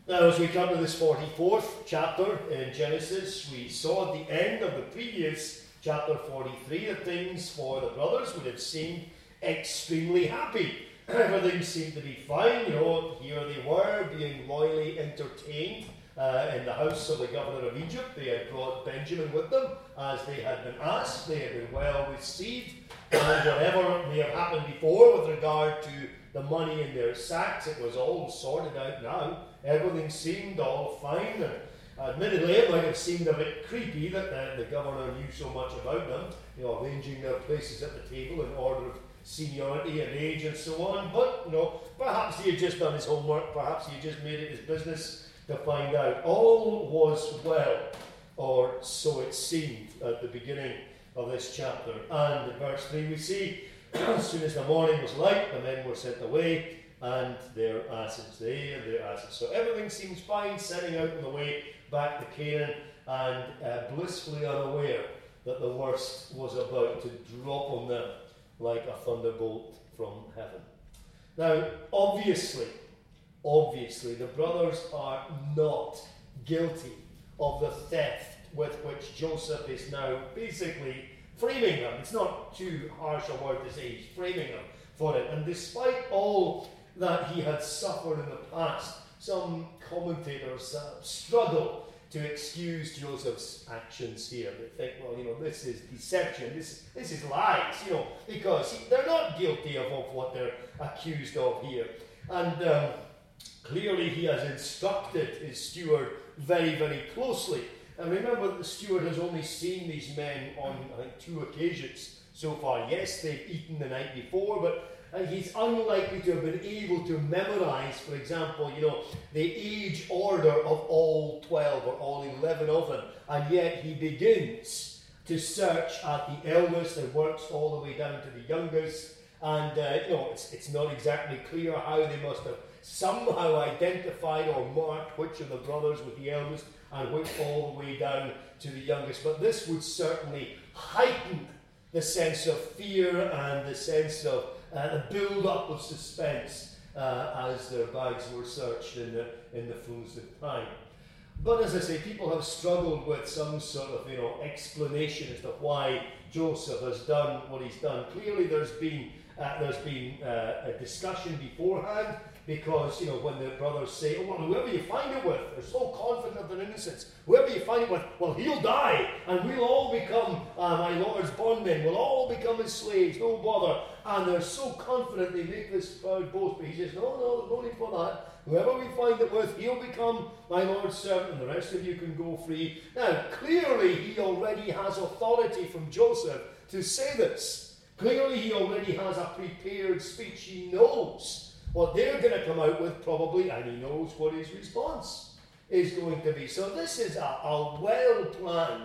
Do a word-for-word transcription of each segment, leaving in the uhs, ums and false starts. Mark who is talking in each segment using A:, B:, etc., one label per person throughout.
A: Now, as we come to this forty-fourth chapter in Genesis, we saw at the end of the previous chapter forty-three that things for the brothers would have seemed extremely happy. Everything seemed to be fine. You know, here they were being royally entertained uh, in the house of the governor of Egypt. They had brought Benjamin with them as they had been asked. They had been well received. And whatever may have happened before with regard to the money in their sacks, it was all sorted out now. Everything seemed all fine, and admittedly it might have seemed a bit creepy that uh, the governor knew so much about them, you know, arranging their places at the table in order of seniority and age and so on. But, you know, perhaps he had just done his homework, perhaps he had just made it his business to find out. All was well, or so it seemed at the beginning of this chapter. And in verse three we see, as soon as the morning was light, the men were sent away, and their asses, they and their asses. So everything seems fine, setting out on the way back to Canaan, and uh, blissfully unaware that the worst was about to drop on them like a thunderbolt from heaven. Now, obviously, obviously, the brothers are not guilty of the theft with which Joseph is now basically framing them. It's not too harsh a word to say, he's framing them for it. And despite all that he had suffered in the past, some commentators uh, struggle to excuse Joseph's actions here. They think, well, you know, this is deception, this, this is lies, you know, because he, they're not guilty of, of what they're accused of here. And um, clearly he has instructed his steward very, very closely. And remember that the steward has only seen these men on, I think, two occasions so far. Yes, they've eaten the night before, but uh, he's unlikely to have been able to memorize, for example, you know, the age order of all twelve or all eleven of them. And yet he begins to search at the eldest and works all the way down to the youngest. And, uh, you know, it's, it's not exactly clear how they must have somehow identified or marked which of the brothers was the eldest and which all the way down to the youngest. But this would certainly heighten the sense of fear and the sense of uh, the build-up of suspense uh, as their bags were searched in the, in the fullness of time. But as I say, people have struggled with some sort of, you know, explanation as to why Joseph has done what he's done. Clearly there's been, uh, there's been uh, a discussion beforehand, because, you know, when the brothers say, oh, well, whoever you find it with, they're so confident of their innocence. Whoever you find it with, well, he'll die, and we'll all become uh, my Lord's bondmen. We'll all become his slaves, no bother. And they're so confident they make this proud boast. But he says, no, no, there's no need for that. Whoever we find it with, he'll become my Lord's servant, and the rest of you can go free. Now, clearly, he already has authority from Joseph to say this. Clearly, he already has a prepared speech. He knows what they're going to come out with, probably, and he knows what his response is going to be. So this is a, a well-planned,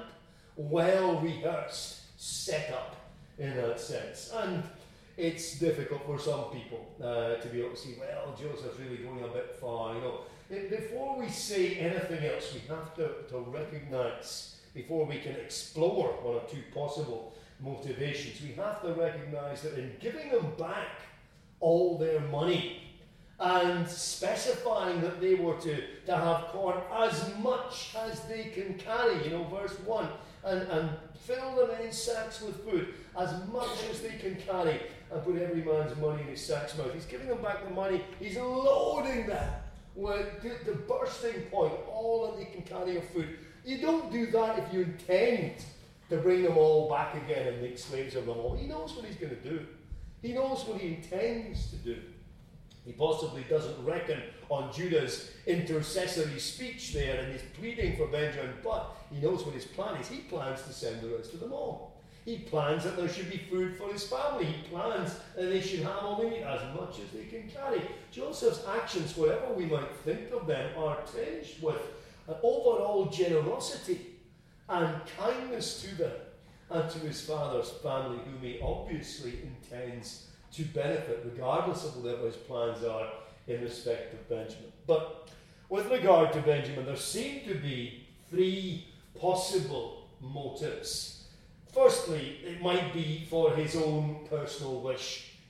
A: well-rehearsed setup in that sense. And it's difficult for some people uh, to be able to see, well, Joseph's really going a bit far. You know, before we say anything else, we have to, to recognize, before we can explore one or two possible motivations, we have to recognize that in giving them back all their money and specifying that they were to, to have corn as much as they can carry, you know, verse one, and, and fill the men's sacks with food as much as they can carry, and put every man's money in his sack's mouth. He's giving them back the money. He's loading them with the, the bursting point, all that they can carry of food. You don't do that if you intend to bring them all back again and make slaves of them all. He knows what he's going to do. He knows what he intends to do. He possibly doesn't reckon on Judah's intercessory speech there and his pleading for Benjamin, but he knows what his plan is. He plans to send the rest of them all. He plans that there should be food for his family. He plans that they should have all they need, as much as they can carry. Joseph's actions, whatever we might think of them, are tinged with an overall generosity and kindness to them and to his father's family, whom he obviously intends to benefit, regardless of whatever his plans are in respect of Benjamin. But with regard to Benjamin, there seem to be three possible motives. Firstly, it might be for his own personal wish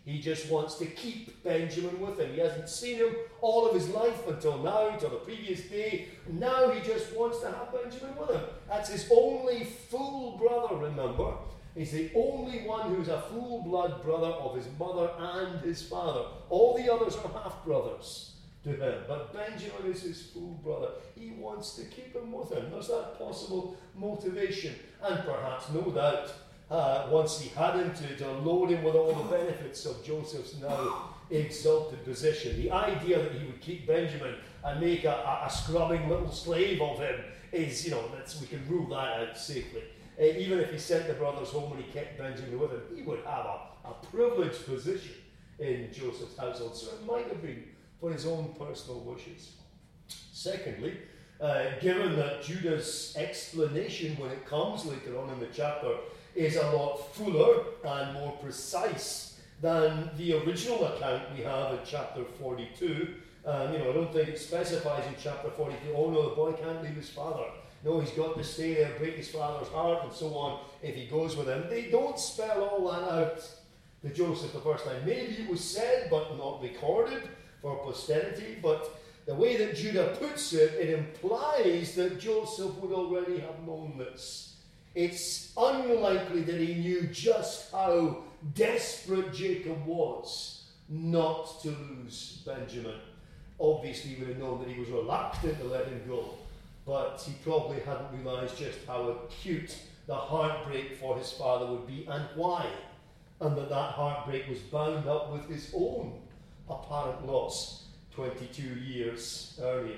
A: He just wants to keep Benjamin with him. He hasn't seen him all of his life until now, until the previous day. Now he just wants to have Benjamin with him. That's his only full brother, remember. He's the only one who's a full-blood brother of his mother and his father. All the others are half-brothers to him. But Benjamin is his full brother. He wants to keep him with him. There's that possible motivation. And perhaps, no doubt, uh, once he had him to, to load him with all the benefits of Joseph's now exalted position. The idea that he would keep Benjamin and make a, a, a scrubbing little slave of him is, you know, that's, we can rule that out safely. Uh, even if he sent the brothers home and he kept Benjamin with him, he would have a, a privileged position in Joseph's household. So it might have been for his own personal wishes. Secondly, uh, given that Judah's explanation when it comes later on in the chapter is a lot fuller and more precise than the original account we have in chapter forty-two. Um, you know, I don't think it specifies in chapter forty-two, oh no, the boy can't leave his father. No, he's got to stay there, break his father's heart, and so on, if he goes with him. They don't spell all that out to Joseph the first time. Maybe it was said, but not recorded for posterity. But the way that Judah puts it, it implies that Joseph would already have known this. It's unlikely that he knew just how desperate Jacob was not to lose Benjamin. Obviously, he would have known that he was reluctant to let him go. But he probably hadn't realised just how acute the heartbreak for his father would be and why. And that that heartbreak was bound up with his own apparent loss twenty-two years earlier.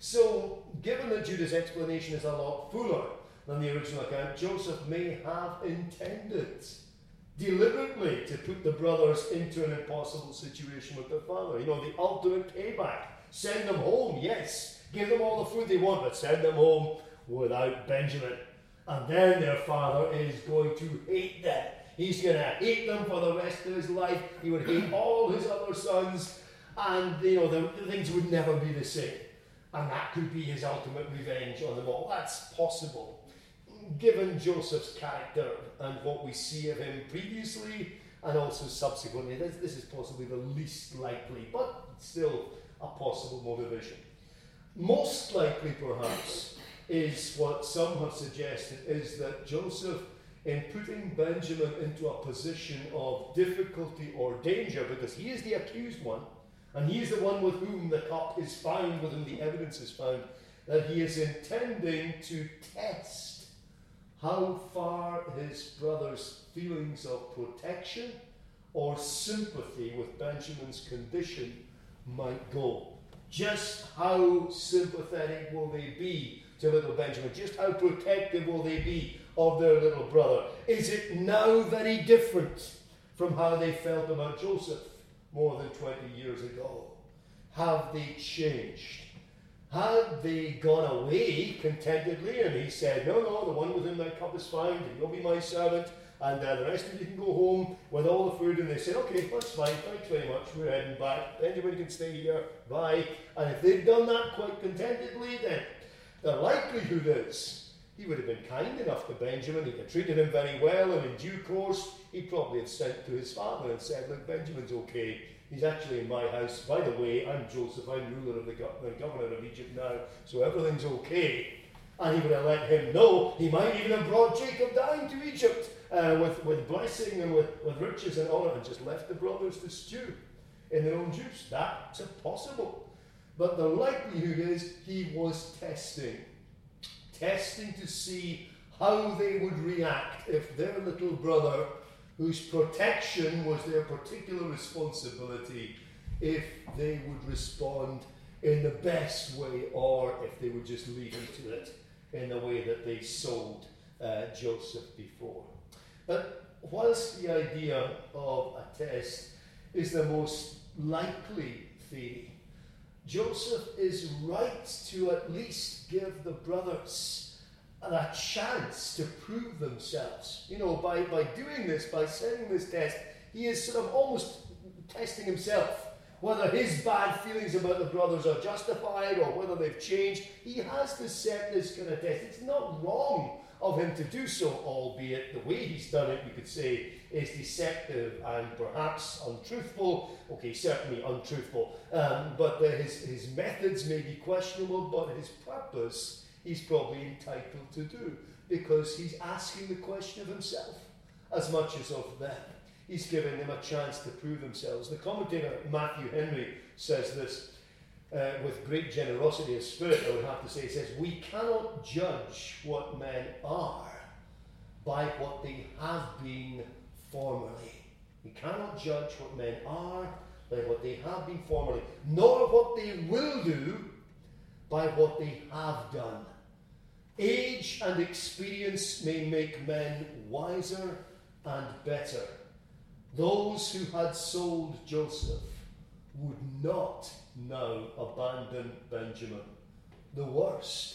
A: So, given that Judah's explanation is a lot fuller than the original account, Joseph may have intended deliberately to put the brothers into an impossible situation with their father. You know, the ultimate payback. Send them home, yes. Give them all the food they want, but send them home without Benjamin. And then their father is going to hate them. He's going to hate them for the rest of his life. He would hate all his other sons. And, you know, the, the things would never be the same. And that could be his ultimate revenge on them all. That's possible. Given Joseph's character and what we see of him previously and also subsequently, this, this is possibly the least likely, but still a possible motivation. Most likely, perhaps, is what some have suggested, is that Joseph, in putting Benjamin into a position of difficulty or danger, because he is the accused one, and he is the one with whom the cup is found, with whom the evidence is found, that he is intending to test how far his brother's feelings of protection or sympathy with Benjamin's condition might go. Just how sympathetic will they be to little Benjamin? Just how protective will they be of their little brother? Is it now very different from how they felt about Joseph more than twenty years ago? Have they changed? Had they gone away contentedly and he said, no, no, the one with whom that cup is found, and you'll be my servant, and uh, the rest of you can go home with all the food, and they said, okay, that's fine, thanks very much, we're heading back, Benjamin can stay here, bye. And if they'd done that quite contentedly, then the likelihood is he would have been kind enough to Benjamin, he'd have treated him very well, and in due course, he'd probably have sent to his father and said, look, Benjamin's okay, he's actually in my house, by the way, I'm Joseph, I'm ruler of the, go- the governor of Egypt now, so everything's okay. And he would have let him know. He might even have brought Jacob down to Egypt uh, with, with blessing and with, with riches and honor, and just left the brothers to stew in their own juice. That's impossible. But the likelihood is he was testing. Testing to see how they would react if their little brother, whose protection was their particular responsibility, if they would respond in the best way, or if they would just leave him to it in the way that they sold uh, Joseph before. But whilst the idea of a test is the most likely theory, Joseph is right to at least give the brothers a chance to prove themselves. You know, by, by doing this, by sending this test, he is sort of almost testing himself whether his bad feelings about the brothers are justified or whether they've changed. He has to set this kind of test. It's not wrong of him to do so, albeit the way he's done it, you could say, is deceptive and perhaps untruthful. Okay, certainly untruthful. Um, but uh, his, his methods may be questionable, but his purpose he's probably entitled to do, because he's asking the question of himself as much as of them. He's giving them a chance to prove themselves. The commentator Matthew Henry says this uh, with great generosity of spirit, I would have to say. He says, "We cannot judge what men are by what they have been formerly." We cannot judge what men are by what they have been formerly, nor what they will do by what they have done. Age and experience may make men wiser and better. Those who had sold Joseph would not now abandon Benjamin. The worst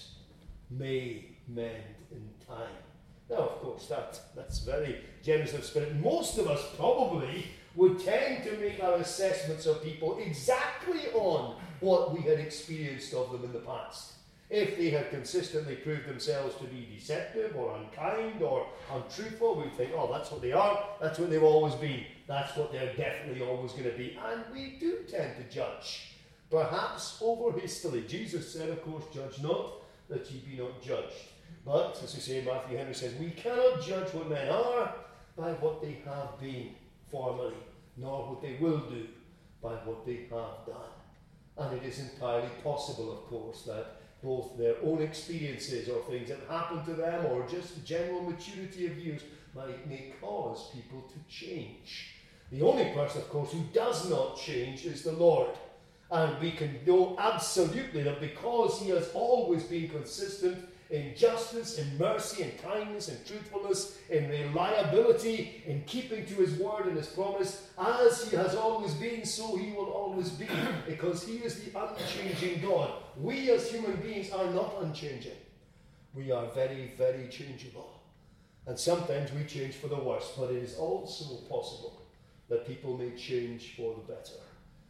A: may mend in time. Now, of course, that, that's very generous of spirit. Most of us probably would tend to make our assessments of people exactly on what we had experienced of them in the past. If they had consistently proved themselves to be deceptive or unkind or untruthful, we'd think, oh, that's what they are, that's what they've always been, that's what they're definitely always going to be. And we do tend to judge, perhaps over hastily. Jesus said, of course, judge not, that ye be not judged. But, as we say, Matthew Henry says, we cannot judge what men are by what they have been formerly, nor what they will do by what they have done. And it is entirely possible, of course, that both their own experiences or things that happened to them or just the general maturity of years might may cause people to change. The only person, of course, who does not change is the Lord. And we can know absolutely that because he has always been consistent in justice, in mercy, in kindness, in truthfulness, in reliability, in keeping to his word and his promise, as he has always been, so he will always be, because he is the unchanging God. We as human beings are not unchanging. We are very, very changeable. And sometimes we change for the worse, but it is also possible that people may change for the better.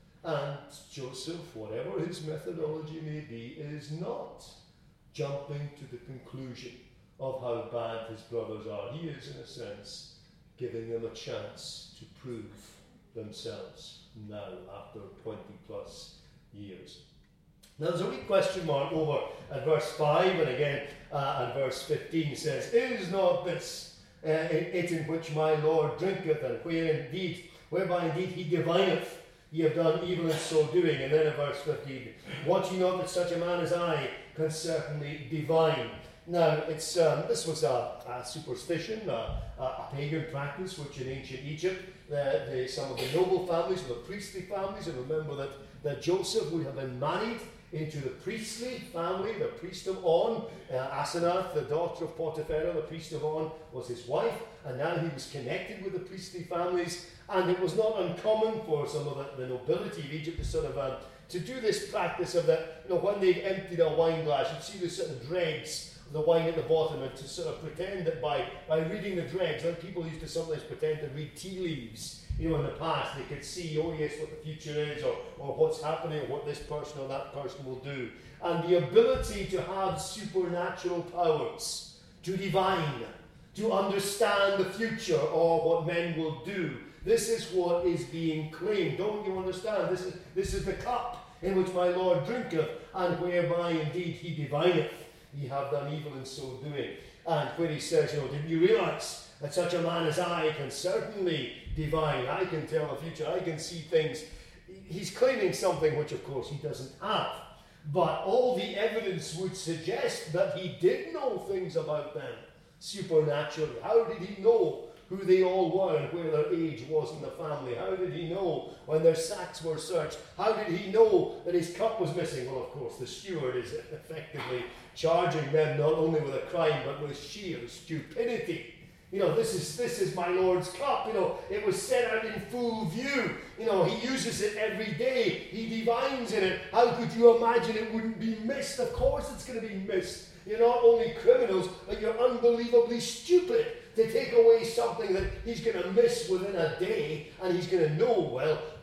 A: And Joseph, whatever his methodology may be, is not jumping to the conclusion of how bad his brothers are. He is, in a sense, giving them a chance to prove themselves now after twenty plus years. Now there's a wee question mark over at verse five, and again uh, at verse fifteen says, "Is not this uh, it in which my Lord drinketh, and where indeed, whereby indeed he divineth, ye have done evil in so doing?" And then at verse fifteen, "Watch ye not that such a man as I can certainly divine?" Now, it's um, this was a, a superstition, a, a pagan practice, which in ancient Egypt, the, the, some of the noble families, the priestly families, and remember that, that Joseph would have been married into the priestly family, the priest of On. Uh, Asenath, the daughter of Potipharah, the priest of On, was his wife, and now he was connected with the priestly families, and it was not uncommon for some of the, the nobility of Egypt to sort of uh, to do this practice of that, you know, when they've emptied a wine glass, you'd see the sort of dregs of the wine at the bottom, and to sort of pretend that by, by reading the dregs, like people used to sometimes pretend to read tea leaves. You know, in the past, they could see, oh yes, what the future is, or, or what's happening, or what this person or that person will do. And the ability to have supernatural powers, to divine, to understand the future, or what men will do. This is what is being claimed. Don't you understand? This is, this is the cup in which my Lord drinketh, and whereby indeed he divineth. Ye have done evil in so doing. And where he says, you know, didn't you realize that such a man as I can certainly divine? I can tell the future. I can see things. He's claiming something which, of course, he doesn't have. But all the evidence would suggest that he did know things about them supernaturally. How did he know who they all were and where their age was in the family? How did he know when their sacks were searched? How did he know that his cup was missing? Well, of course, the steward is effectively charging them not only with a crime, but with sheer stupidity. You know, this is this is my Lord's cup. You know, it was set out in full view. You know, he uses it every day. He divines in it. How could you imagine it wouldn't be missed? Of course it's going to be missed. You're not only criminals, but you're unbelievably stupid to take away something that he's going to miss within a day, and he's going to know, well,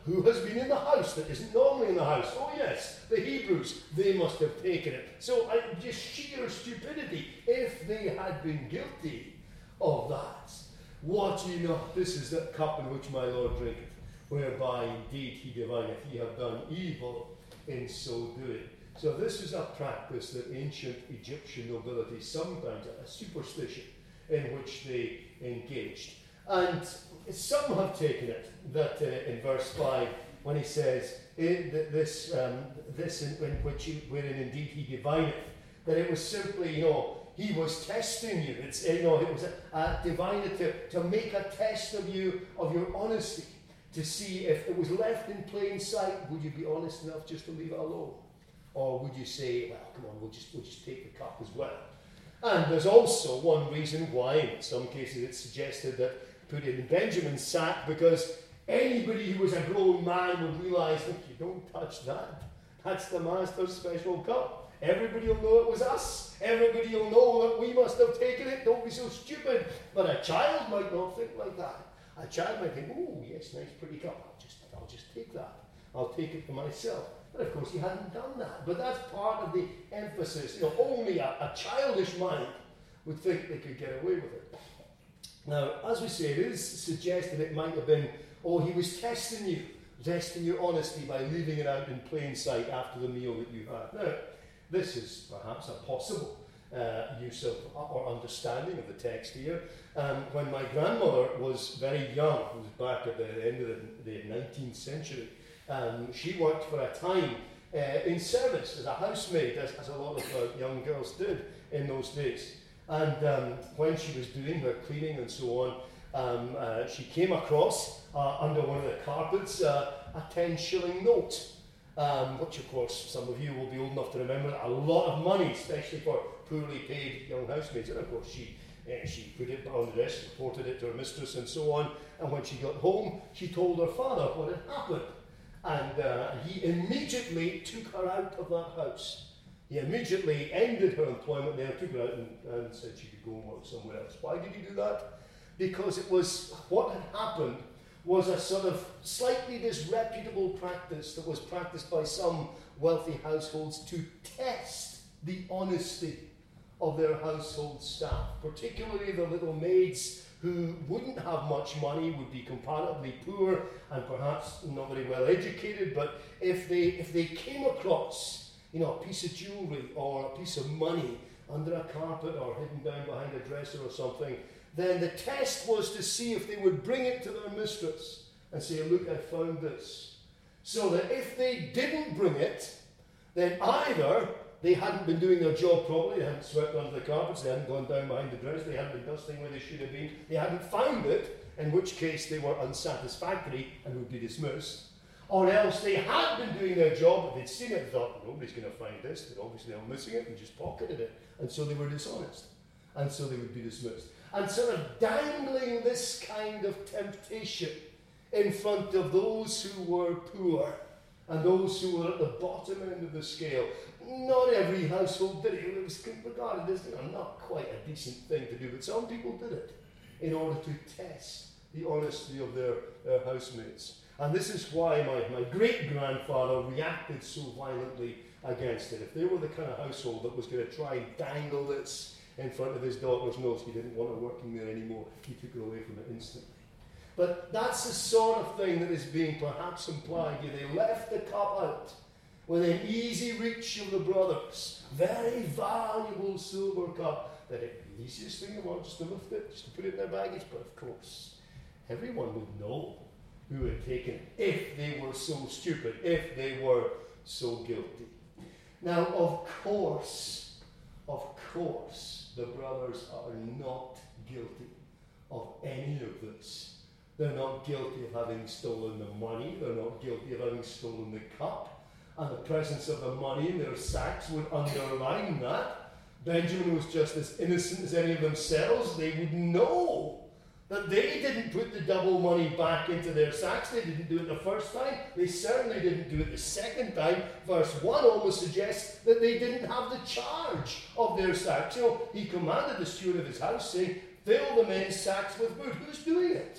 A: who has been in the house that isn't normally in the house? Oh yes, the Hebrews, they must have taken it. So uh, just sheer stupidity, if they had been guilty of that. What ye not, this is that cup in which my Lord drinketh, whereby indeed he divineth, ye have done evil in so doing. So this is a practice that ancient Egyptian nobility sometimes, a superstition in which they engaged. And some have taken it that uh, in verse five, when he says, in th- this, um, this in, in which he, wherein indeed he divineth, that it was simply, you know, he was testing you. It's, you know, it was a, a divineth to, to make a test of you, of your honesty, to see if it was left in plain sight, would you be honest enough just to leave it alone? Or would you say, well, come on, we'll just, we'll just take the cup as well? And there's also one reason why, in some cases, it's suggested that put it in Benjamin's sack, because anybody who was a grown man would realise, look, you don't touch that. That's the master's special cup. Everybody will know it was us. Everybody will know that we must have taken it. Don't be so stupid. But a child might not think like that. A child might think, oh, yes, nice, pretty cup. I'll just, I'll just take that. I'll take it for myself. But of course, he hadn't done that. But that's part of the emphasis. You know, only a, a childish mind would think they could get away with it. Now, as we say, it is suggested it might have been, oh, he was testing you, testing your honesty by leaving it out in plain sight after the meal that you had. Now, this is perhaps a possible uh, use of or understanding of the text here. Um, when my grandmother was very young, it was back at the end of the, the nineteenth century, um, she worked for a time uh, in service as a housemaid, as, as a lot of uh, young girls did in those days. And um, when she was doing her cleaning and so on, um, uh, she came across, uh, under one of the carpets, uh, a ten shilling note. Um, which of course some of you will be old enough to remember, a lot of money, especially for poorly paid young housemaids. And of course she uh, she put it on the desk, reported it to her mistress and so on, and when she got home she told her father what had happened, and uh, he immediately took her out of that house. He immediately ended her employment there, took her out and, and said she could go and work somewhere else. Why did he do that? Because it was what had happened was a sort of slightly disreputable practice that was practiced by some wealthy households to test the honesty of their household staff, particularly the little maids who wouldn't have much money, would be comparatively poor and perhaps not very well educated, but if they if they came across, you know, a piece of jewellery or a piece of money under a carpet or hidden down behind a dresser or something, then the test was to see if they would bring it to their mistress and say, look, I found this. So that if they didn't bring it, then either they hadn't been doing their job properly, they hadn't swept under the carpets, they hadn't gone down behind the dresser, they hadn't been dusting where they should have been, they hadn't found it, in which case they were unsatisfactory and would be dismissed. Or else they had been doing their job, but they'd seen it and thought, nobody's going to find this, they'd obviously they were missing it and just pocketed it. And so they were dishonest. And so they would be dismissed. And sort of dangling this kind of temptation in front of those who were poor and those who were at the bottom end of the scale. Not every household did it. It was regarded as, you know, not quite a decent thing to do, but some people did it in order to test the honesty of their, their housemates. And this is why my, my great-grandfather reacted so violently against it. If they were the kind of household that was going to try and dangle this in front of his daughter's nose, he didn't want her working there anymore, he took her away from it instantly. But that's the sort of thing that is being perhaps implied here. They left the cup out within easy reach of the brothers. Very valuable silver cup. That it, the easiest thing in the world, just to lift it, just to put it in their baggage. But of course, everyone would know who had taken it if they were so stupid, if they were so guilty. Now, of course, of course, the brothers are not guilty of any of this. They're not guilty of having stolen the money. They're not guilty of having stolen the cup. And the presence of the money in their sacks would underline that. Benjamin was just as innocent as any of themselves. They would know that they didn't put the double money back into their sacks. They didn't do it the first time. They certainly didn't do it the second time. Verse one almost suggests that they didn't have the charge of their sacks. You know, he commanded the steward of his house, saying, fill the men's sacks with food. Who's doing it?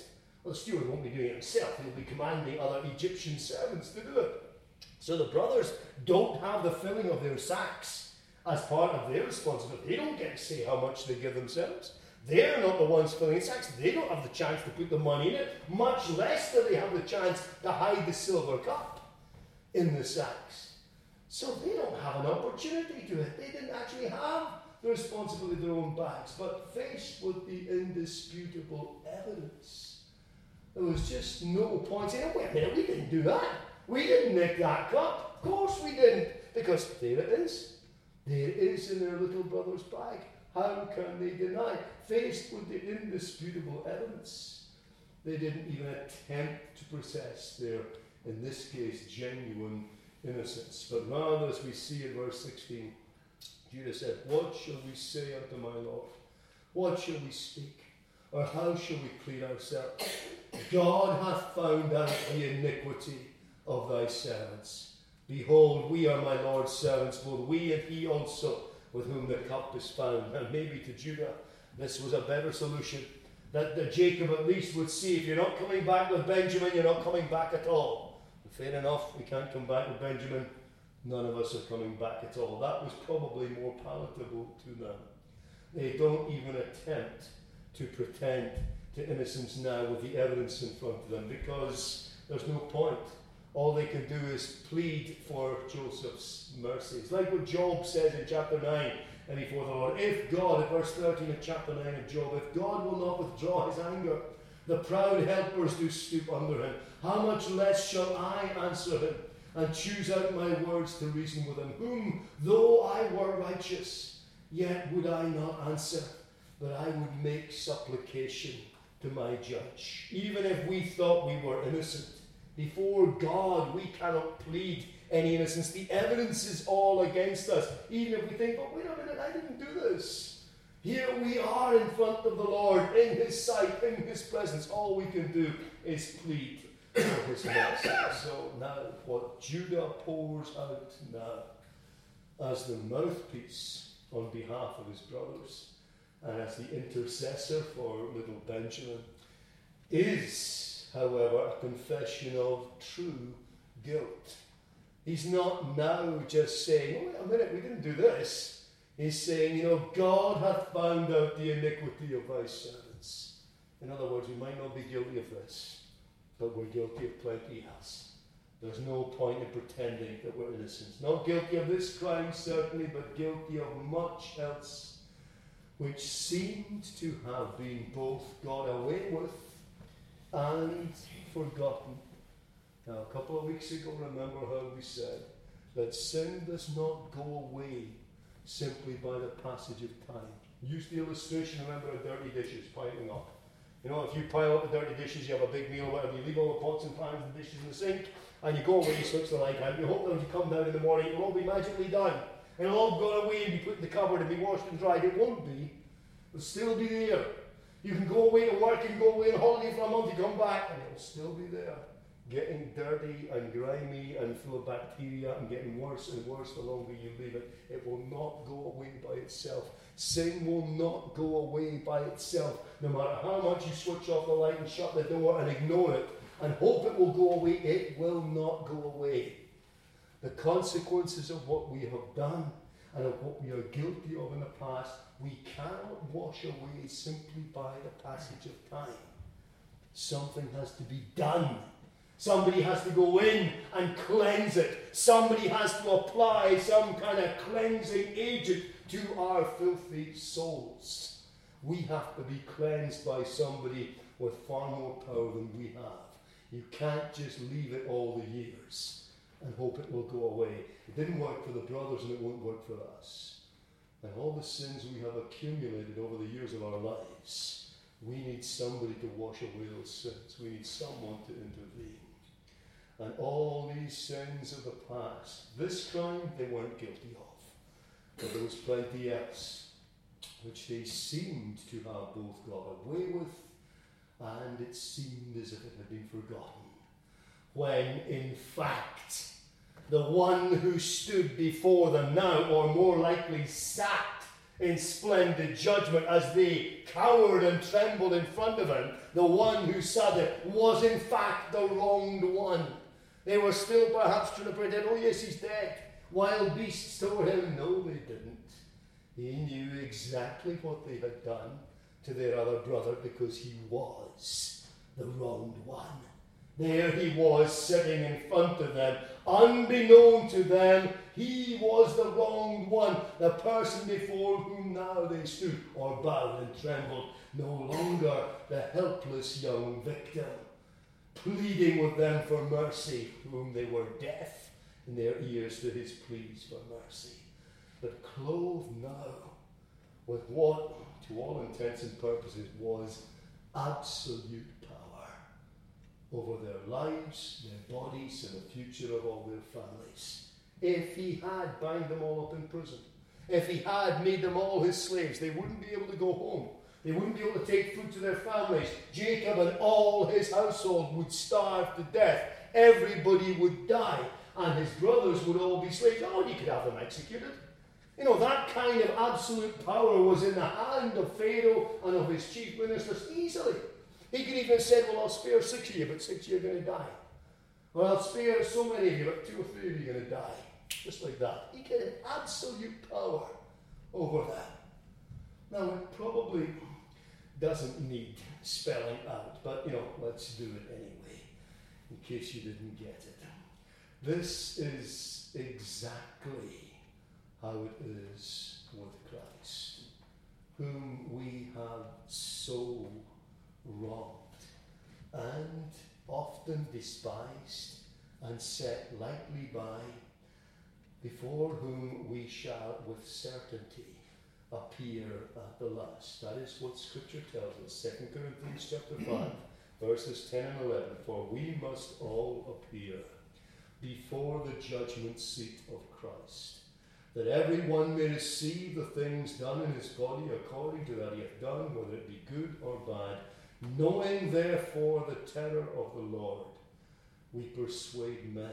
A: Well, the steward won't be doing it himself. He'll be commanding other Egyptian servants to do it. So the brothers don't have the filling of their sacks as part of their responsibility. They don't get to say how much they give themselves. They're not the ones filling the sacks. They don't have the chance to put the money in it, much less do they have the chance to hide the silver cup in the sacks. So they don't have an opportunity to it. They didn't actually have the responsibility of their own bags. But faced with the indisputable evidence, there was just no point saying, oh, wait a minute, we didn't do that. We didn't nick that cup. Of course we didn't. Because there it is. There it is in their little brother's bag. How can they deny? Faced with the indisputable evidence, they didn't even attempt to process their, in this case, genuine innocence. But rather, as we see in verse sixteen, Judah said, what shall we say unto my Lord? What shall we speak? Or how shall we plead ourselves? God hath found out the iniquity of thy servants. Behold, we are my Lord's servants, both we and he also, with whom the cup is found. And maybe to Judah, this was a better solution. That, that Jacob at least would see, if you're not coming back with Benjamin, you're not coming back at all. And fair enough, we can't come back with Benjamin. None of us are coming back at all. That was probably more palatable to them. They don't even attempt to pretend to innocence now with the evidence in front of them, because there's no point. All they can do is plead for Joseph's mercy. It's like what Job says in chapter nine and before the Lord. If God, in verse thirteen of chapter nine of Job, if God will not withdraw his anger, the proud helpers do stoop under him. How much less shall I answer him and choose out my words to reason with him, whom, though I were righteous, yet would I not answer, but I would make supplication to my judge. Even if we thought we were innocent, before God, we cannot plead any innocence. The evidence is all against us. Even if we think, oh, wait a minute, I didn't do this. Here we are in front of the Lord, in his sight, in his presence. All we can do is plead for his mercy. So now, what Judah pours out now, as the mouthpiece on behalf of his brothers, and as the intercessor for little Benjamin, is, however, a confession of true guilt. He's not now just saying, oh, wait a minute, we didn't do this. He's saying, you know, God hath found out the iniquity of thy servants. In other words, we might not be guilty of this, but we're guilty of plenty else. There's no point in pretending that we're innocent. Not guilty of this crime, certainly, but guilty of much else, which seemed to have been both got away with and forgotten. Now, a couple of weeks ago, remember how we said that sin does not go away simply by the passage of time. Use the illustration, remember, of dirty dishes piling up. You know, if you pile up the dirty dishes, you have a big meal, whatever, you leave all the pots and pans and dishes in the sink, and you go away, you switch the light on, you hope that when you come down in the morning, it'll all be magically done. And it'll all go away and be put in the cupboard and be washed and dried. It won't be. It'll still be there. You can go away to work, you can go away on holiday for a month, you come back, and it'll still be there. Getting dirty and grimy and full of bacteria and getting worse and worse the longer you leave it. It will not go away by itself. Sin will not go away by itself. No matter how much you switch off the light and shut the door and ignore it and hope it will go away, it will not go away. The consequences of what we have done and of what we are guilty of in the past, we cannot wash away simply by the passage of time. Something has to be done. Somebody has to go in and cleanse it. Somebody has to apply some kind of cleansing agent to our filthy souls. We have to be cleansed by somebody with far more power than we have. You can't just leave it all the years and hope it will go away. It didn't work for the brothers and it won't work for us. And all the sins we have accumulated over the years of our lives, we need somebody to wash away those sins. We need someone to intervene. And all these sins of the past, this crime they weren't guilty of, but there was plenty else which they seemed to have both got away with, and it seemed as if it had been forgotten, when in fact the one who stood before them now, or more likely sat in splendid judgment as they cowered and trembled in front of him. The one who sat there was in fact the wronged one. They were still perhaps trying to pretend, oh yes, he's dead. Wild beasts tore him. No, they didn't. He knew exactly what they had done to their other brother because he was the wronged one. There he was sitting in front of them. Unbeknown to them, he was the wronged one, the person before whom now they stood or bowed and trembled, no longer the helpless young victim, pleading with them for mercy, whom they were deaf in their ears to his pleas for mercy, but clothed now with what, to all intents and purposes, was absolute power over their lives, their bodies, and the future of all their families. If he had bound them all up in prison, if he had made them all his slaves, they wouldn't be able to go home. They wouldn't be able to take food to their families. Jacob and all his household would starve to death. Everybody would die, and his brothers would all be slaves. Oh, you could have them executed. You know, that kind of absolute power was in the hand of Pharaoh and of his chief ministers easily. He could even have said, well, I'll spare six of you, but six of you are going to die. Or I'll spare so many of you, but two or three of you are going to die. Just like that. He could have absolute power over that. Now, it probably doesn't need spelling out, but, you know, let's do it anyway, in case you didn't get it. This is exactly how it is with Christ, whom we have so wronged and often despised and set lightly by, before whom we shall with certainty appear at the last. That is what Scripture tells us. Second Corinthians chapter five, verses ten and eleven. For we must all appear before the judgment seat of Christ, that every one may receive the things done in his body according to that he hath done, whether it be good or bad. Knowing therefore the terror of the Lord, we persuade men.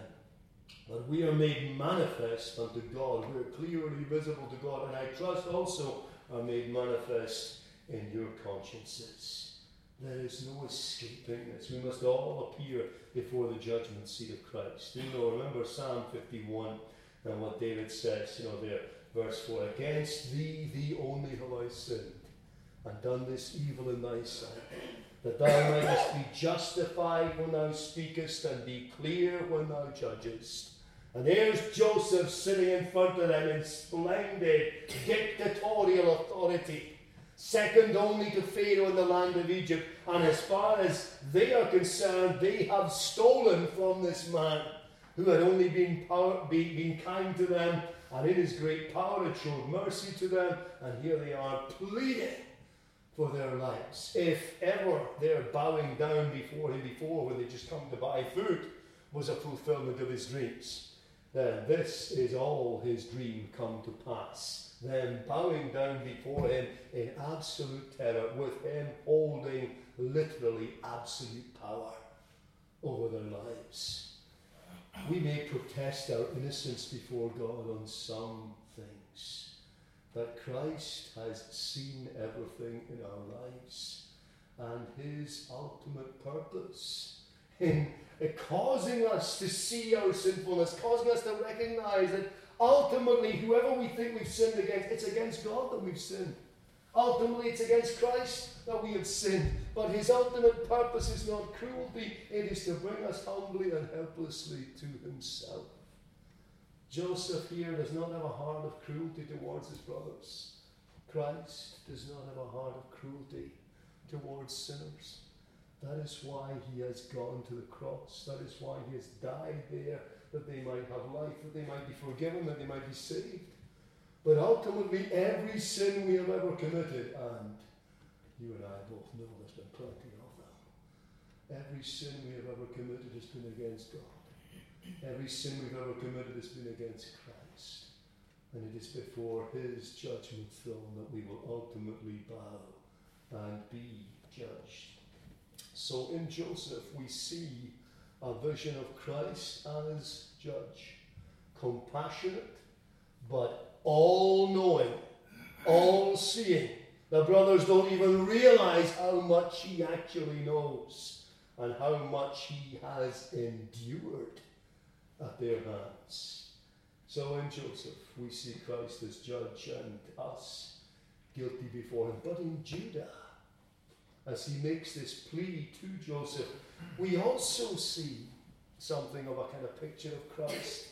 A: But we are made manifest unto God. We are clearly visible to God, and I trust also are made manifest in your consciences. There is no escaping this. We must all appear before the judgment seat of Christ. You know, remember Psalm fifty-one and what David says, you know, there, verse four, against thee, thee only have I sinned, and done this evil in thy sight, that thou mightest be justified when thou speakest, and be clear when thou judgest. And there's Joseph sitting in front of them in splendid dictatorial authority, second only to Pharaoh in the land of Egypt. And as far as they are concerned, they have stolen from this man who had only been, power, be, been kind to them, and in his great power had showed mercy to them. And here they are pleading for their lives. If ever their bowing down before him before, when they just come to buy food, was a fulfillment of his dreams, then this is all his dream come to pass. Them bowing down before him in absolute terror, with him holding literally absolute power over their lives. We may protest our innocence before God on some things, but Christ has seen everything in our lives, and his ultimate purpose in causing us to see our sinfulness, causing us to recognize that ultimately, whoever we think we've sinned against, it's against God that we've sinned. Ultimately, it's against Christ that we have sinned. But his ultimate purpose is not cruelty, it is to bring us humbly and helplessly to himself. Joseph here does not have a heart of cruelty towards his brothers. Christ does not have a heart of cruelty towards sinners. That is why he has gone to the cross. That is why he has died there, that they might have life, that they might be forgiven, that they might be saved. But ultimately, every sin we have ever committed, and you and I both know there's been plenty of them, every sin we have ever committed has been against God. Every sin we've ever committed has been against Christ. And it is before his judgment throne that we will ultimately bow and be judged. So in Joseph we see a vision of Christ as judge, compassionate, but all-knowing, all all-seeing. The brothers don't even realize how much he actually knows and how much he has endured at their hands. So in Joseph, we see Christ as judge and us guilty before him. But in Judah, as he makes this plea to Joseph, we also see something of a kind of picture of Christ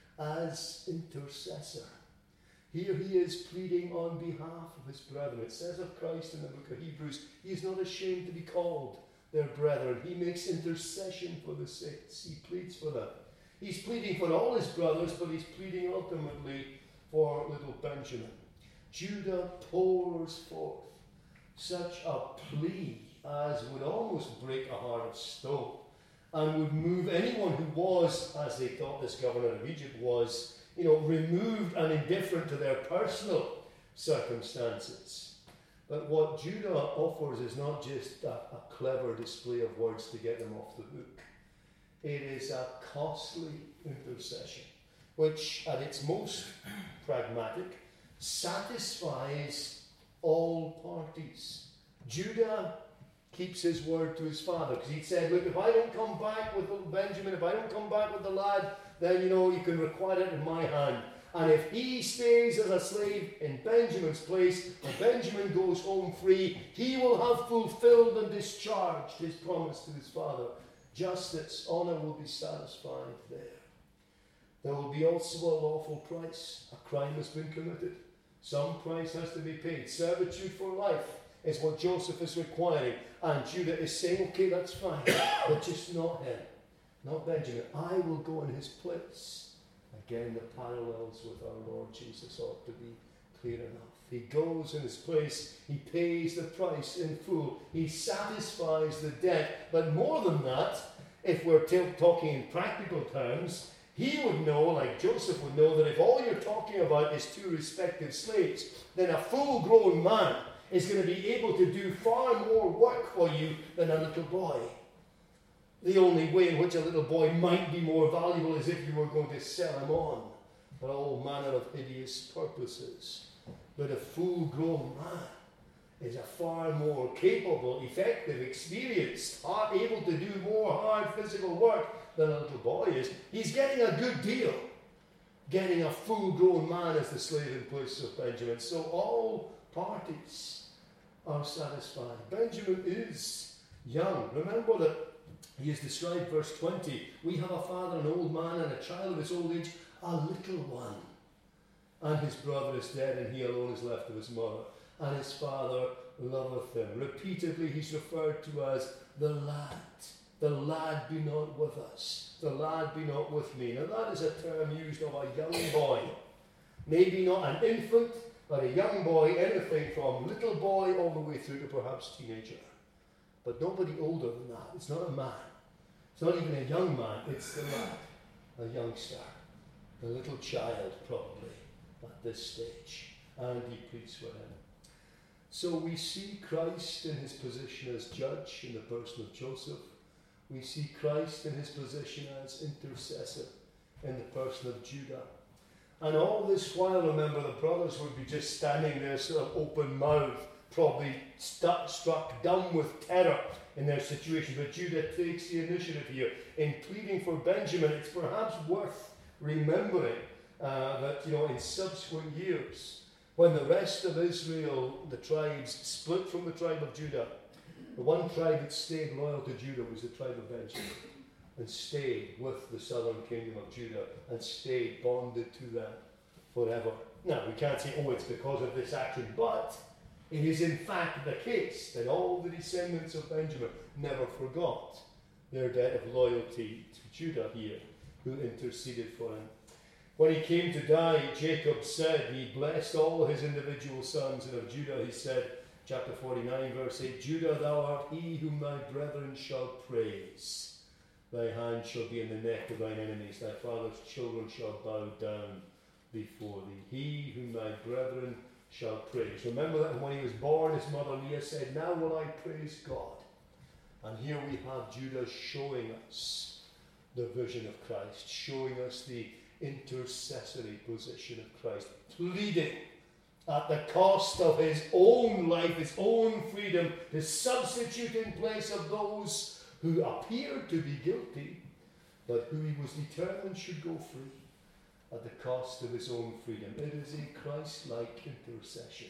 A: as intercessor. Here he is pleading on behalf of his brethren. It says of Christ in the book of Hebrews, he is not ashamed to be called their brethren. He makes intercession for the saints. He pleads for them. He's pleading for all his brothers, but he's pleading ultimately for little Benjamin. Judah pours forth such a plea as would almost break a heart of stone and would move anyone who was, as they thought this governor of Egypt was, you know, removed and indifferent to their personal circumstances. But what Judah offers is not just a, a clever display of words to get them off the hook. It is a costly intercession, which at its most pragmatic satisfies all parties. Judah keeps his word to his father, because he said, look, if I don't come back with little Benjamin, if I don't come back with the lad, then, you know, you can require it in my hand. And if he stays as a slave in Benjamin's place, and Benjamin goes home free, he will have fulfilled and discharged his promise to his father. Justice, honour will be satisfied there. There will be also a lawful price. A crime has been committed. Some price has to be paid. Servitude for life is what Joseph is requiring. And Judah is saying, okay, that's fine, but just not him. Not Benjamin. I will go in his place. Again, the parallels with our Lord Jesus ought to be clear enough. He goes in his place. He pays the price in full. He satisfies the debt. But more than that, if we're t- talking in practical terms, he would know, like Joseph would know, that if all you're talking about is two respective slaves, then a full-grown man is going to be able to do far more work for you than a little boy. The only way in which a little boy might be more valuable is if you were going to sell him on for all manner of hideous purposes. But a full-grown man is a far more capable, effective, experienced, hard, able to do more hard physical work than a little boy is. He's getting a good deal, getting a full-grown man as the slave in place of Benjamin. So all parties are satisfied. Benjamin is young. Remember that he is described, verse twenty, we have a father, an old man, and a child of his old age, a little one. And his brother is dead, and he alone is left of his mother. And his father loveth him. Repeatedly he's referred to as the lad. The lad be not with us. The lad be not with me. Now that is a term used of a young boy. Maybe not an infant, but a young boy, anything from little boy all the way through to perhaps teenager. But nobody older than that. It's not a man. It's not even a young man. It's the lad, a youngster, a little child probably at this stage. And he pleads for him. So we see Christ in his position as judge in the person of Joseph. We see Christ in his position as intercessor in the person of Judah. And all this while, remember, the brothers would be just standing there sort of open-mouthed, probably stuck, struck dumb with terror in their situation. But Judah takes the initiative here. In pleading for Benjamin, it's perhaps worth remembering uh, that, you know, in subsequent years, when the rest of Israel, the tribes, split from the tribe of Judah, the one tribe that stayed loyal to Judah was the tribe of Benjamin, and stayed with the southern kingdom of Judah, and stayed bonded to them forever. Now, we can't say, oh, it's because of this action, but it is in fact the case that all the descendants of Benjamin never forgot their debt of loyalty to Judah here, who interceded for him. When he came to die, Jacob said, he blessed all his individual sons, and of Judah he said, chapter forty-nine, verse eight, Judah, thou art he whom thy brethren shall praise. Thy hand shall be in the neck of thine enemies. Thy father's children shall bow down before thee. He whom thy brethren shall praise. Remember that when he was born, his mother Leah said, now will I praise God. And here we have Judah showing us the vision of Christ, showing us the intercessory position of Christ, pleading at the cost of his own life, his own freedom, to substitute in place of those who appeared to be guilty, but who he was determined should go free at the cost of his own freedom. It is a Christ-like intercession.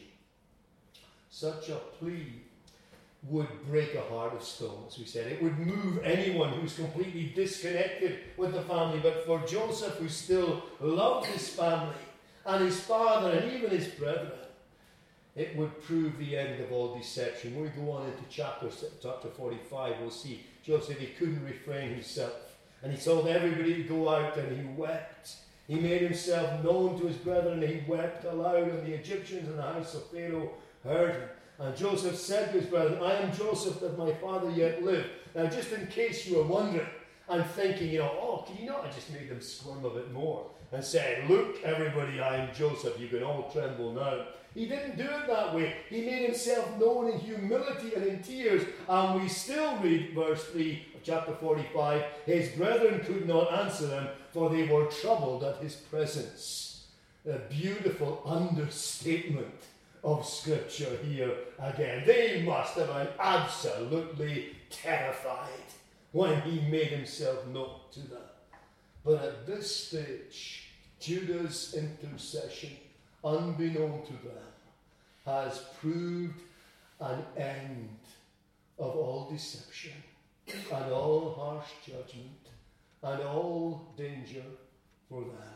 A: Such a plea would break a heart of stone, as we said. It would move anyone who's completely disconnected with the family. But for Joseph, who still loved his family and his father and even his brethren, it would prove the end of all deception. When we go on into chapter, chapter forty-five, we'll see Joseph, he couldn't refrain himself. And he told everybody to go out, and he wept. He made himself known to his brethren, and he wept aloud, and the Egyptians in the house of Pharaoh heard him. And Joseph said to his brethren, I am Joseph, that my father yet live. Now, just in case you were wondering and thinking, you know, oh, can you not have just made them squirm a bit more and said, look, everybody, I am Joseph, you can all tremble now. He didn't do it that way. He made himself known in humility and in tears. And we still read verse three of chapter forty-five, his brethren could not answer him, for they were troubled at his presence. A beautiful understatement of Scripture here again. They must have been absolutely terrified when he made himself known to them. But at this stage, Judah's intercession, unbeknown to them, has proved an end of all deception and all harsh judgment and all danger for them.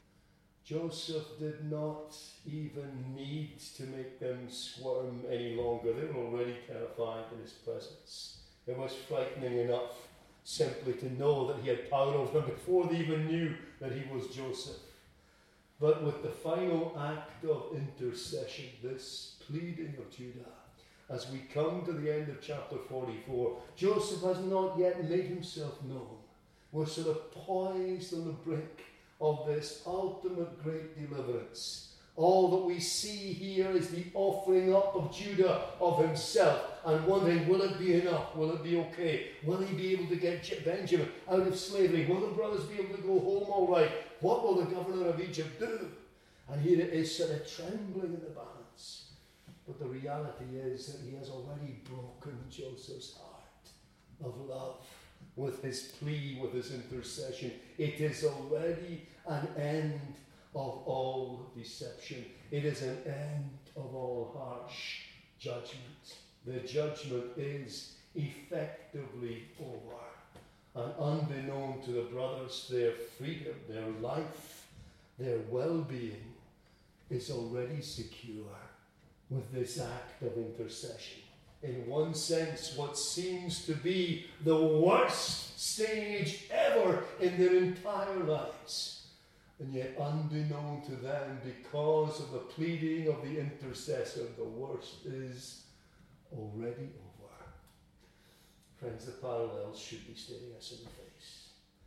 A: Joseph did not even need to make them squirm any longer. They were already terrified in his presence. It was frightening enough simply to know that he had power over them before they even knew that he was Joseph. But with the final act of intercession, this pleading of Judah, as we come to the end of chapter forty-four, Joseph has not yet made himself known. We're sort of poised on the brink of this ultimate great deliverance. All that we see here is the offering up of Judah of himself and wondering, will it be enough? Will it be okay? Will he be able to get Benjamin out of slavery? Will the brothers be able to go home all right? What will the governor of Egypt do? And here it is sort of trembling in the balance. But the reality is that he has already broken Joseph's heart of love with his plea, with his intercession. It is already an end of all deception. It is an end of all harsh judgment. The judgment is effectively over. And unbeknown to the brothers, their freedom, their life, their well-being is already secure with this act of intercession. In one sense, what seems to be the worst stage ever in their entire lives. And yet, unbeknown to them, because of the pleading of the intercessor, the worst is already over. Friends, the parallels should be staring us in the face.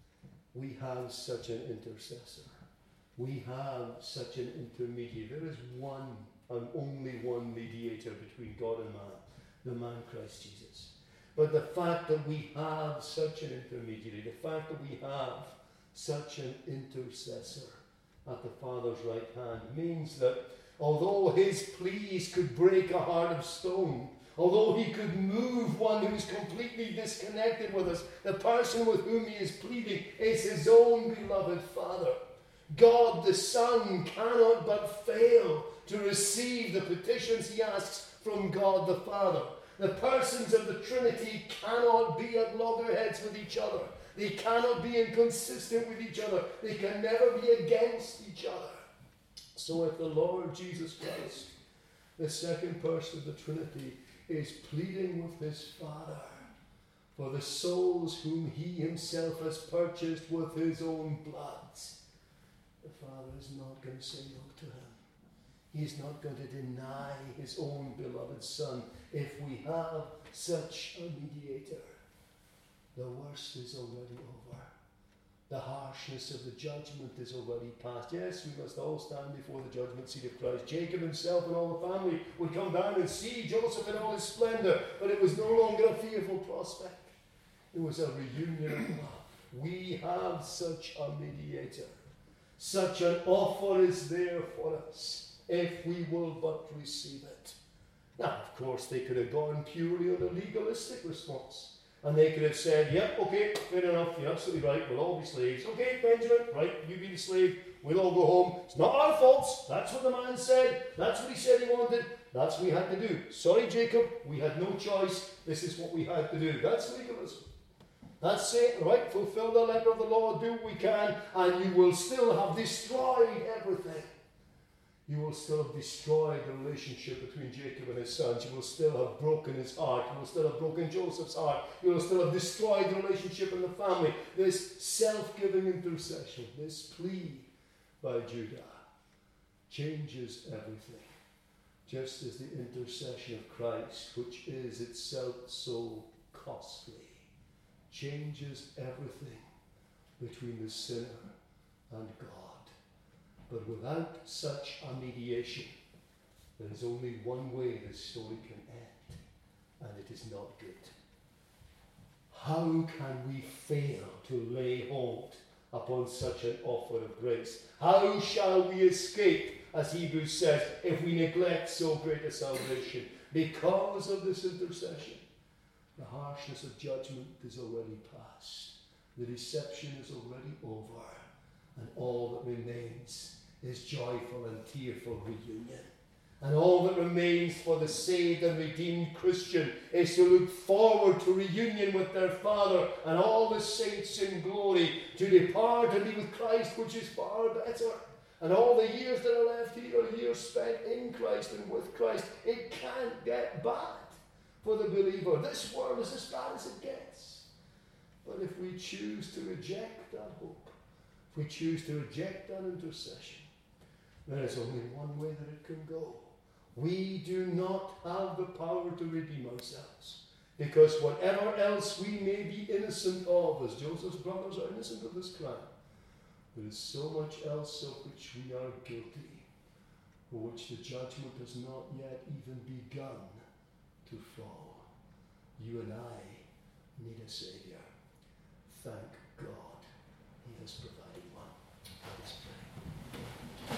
A: We have such an intercessor. We have such an intermediary. There is one and only one mediator between God and man, the man Christ Jesus. But the fact that we have such an intermediary, the fact that we have such an intercessor at the Father's right hand, means that although his pleas could break a heart of stone, although he could move one who is completely disconnected with us, the person with whom he is pleading is his own beloved Father. God the Son cannot but fail to receive the petitions he asks from God the Father. The persons of the Trinity cannot be at loggerheads with each other. They cannot be inconsistent with each other. They can never be against each other. So if the Lord Jesus Christ, the second person of the Trinity, is pleading with his Father for the souls whom he himself has purchased with his own blood, the Father is not going to say no to him. He's not going to deny his own beloved Son. If we have such a mediator, the worst is already over. The harshness of the judgment is already past. Yes, we must all stand before the judgment seat of Christ. Jacob himself and all the family would come down and see Joseph in all his splendor, but it was no longer a fearful prospect. It was a reunion of love. We have such a mediator. Such an offer is there for us. if we will but receive it. Now, of course, they could have gone purely on a legalistic response. And they could have said, yep, okay, fair enough, you're absolutely right, we'll all be slaves. Okay, Benjamin, right, you be the slave, we'll all go home. It's not our faults, that's what the man said, that's what he said he wanted, that's what we had to do. Sorry, Jacob, we had no choice, this is what we had to do. That's legalism. That's it, right, fulfill the letter of the law, do what we can, and you will still have destroyed everything. You will still have destroyed the relationship between Jacob and his sons. You will still have broken his heart. You will still have broken Joseph's heart. You will still have destroyed the relationship in the family. This self-giving intercession, this plea by Judah, changes everything. Just as the intercession of Christ, which is itself so costly, changes everything between the sinner and God. But without such a mediation, there is only one way this story can end, and it is not good. How can we fail to lay hold upon such an offer of grace? How shall we escape, as Hebrews says, if we neglect so great a salvation? Because of this intercession, the harshness of judgment is already past. The deception is already over. And all that remains is joyful and tearful reunion. And all that remains for the saved and redeemed Christian is to look forward to reunion with their Father and all the saints in glory, to depart and be with Christ, which is far better. And all the years that are left here are years spent in Christ and with Christ. It can't get bad for the believer. This world is as bad as it gets. But if we choose to reject that hope, if we choose to reject that intercession, there is only one way that it can go. We do not have the power to redeem ourselves, because whatever else we may be innocent of, as Joseph's brothers are innocent of this crime, there is so much else of which we are guilty, for which the judgment has not yet even begun to fall. You and I need a Saviour. Thank God He has provided.